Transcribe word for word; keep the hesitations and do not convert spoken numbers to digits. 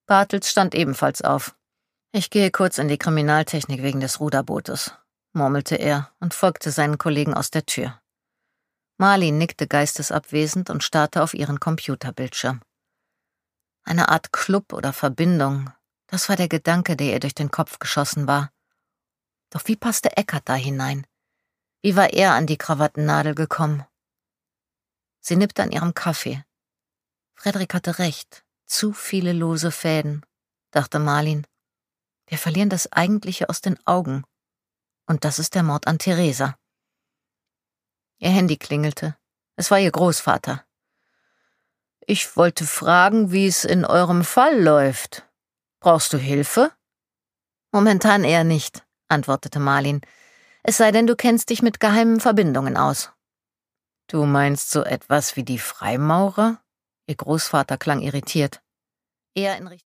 Bartels stand ebenfalls auf. »Ich gehe kurz in die Kriminaltechnik wegen des Ruderbootes«, murmelte er und folgte seinen Kollegen aus der Tür. Marlin nickte geistesabwesend und starrte auf ihren Computerbildschirm. Eine Art Club oder Verbindung, das war der Gedanke, der ihr durch den Kopf geschossen war. Doch wie passte Eckart da hinein? Wie war er an die Krawattennadel gekommen? Sie nippte an ihrem Kaffee. Frederik hatte recht, zu viele lose Fäden, dachte Marlin. Wir verlieren das Eigentliche aus den Augen. Und das ist der Mord an Theresa. Ihr Handy klingelte. Es war ihr Großvater. »Ich wollte fragen, wie es in eurem Fall läuft. Brauchst du Hilfe?« »Momentan eher nicht«, antwortete Marlin. »Es sei denn, du kennst dich mit geheimen Verbindungen aus.« »Du meinst so etwas wie die Freimaurer?« Ihr Großvater klang irritiert. »Eher in Richtung